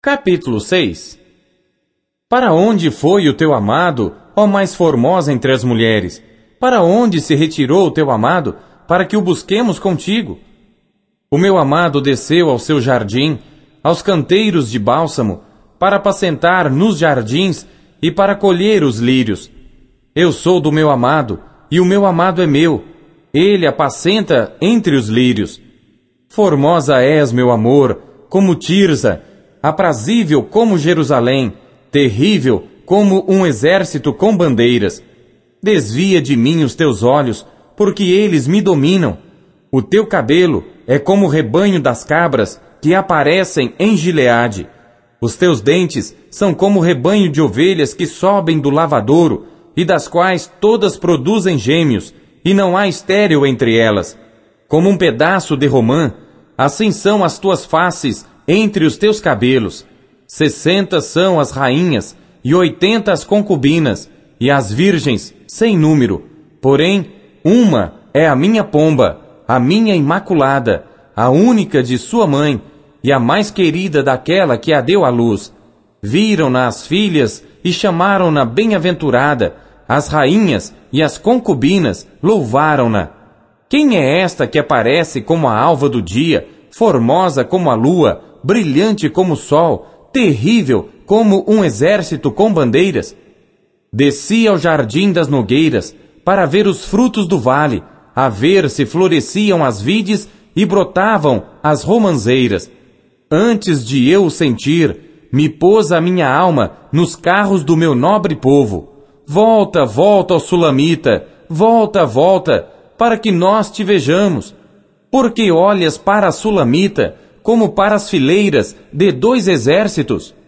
Capítulo 6. Para onde foi o teu amado, ó mais formosa entre as mulheres? Para onde se retirou o teu amado, para que o busquemos contigo? O meu amado desceu ao seu jardim, aos canteiros de bálsamo, para apacentar nos jardins e para colher os lírios. Eu sou do meu amado, e o meu amado é meu. Ele apacenta entre os lírios. Formosa és, meu amor, como Tirza, aprazível como Jerusalém, terrível como um exército com bandeiras. Desvia de mim os teus olhos, porque eles me dominam. O teu cabelo é como o rebanho das cabras que aparecem em Gileade. Os teus dentes são como o rebanho de ovelhas que sobem do lavadouro, e das quais todas produzem gêmeos, e não há estéril entre elas. Como um pedaço de romã, assim são as tuas faces entre os teus cabelos. 60 são as rainhas, e 80 as concubinas, e as virgens sem número. Porém, uma é a minha pomba, a minha imaculada, a única de sua mãe, e a mais querida daquela que a deu à luz. Viram-na as filhas e chamaram-na bem-aventurada. As rainhas e as concubinas louvaram-na. Quem é esta que aparece como a alva do dia, formosa como a lua, brilhante como o sol, terrível como um exército com bandeiras? Desci ao jardim das nogueiras, para ver os frutos do vale, a ver se floresciam as vides e brotavam as romanzeiras. Antes de eu o sentir, me pôs a minha alma nos carros do meu nobre povo. Volta, volta, ó Sulamita, volta, volta, para que nós te vejamos. Porque olhas para a Sulamita como para as fileiras de 2 exércitos?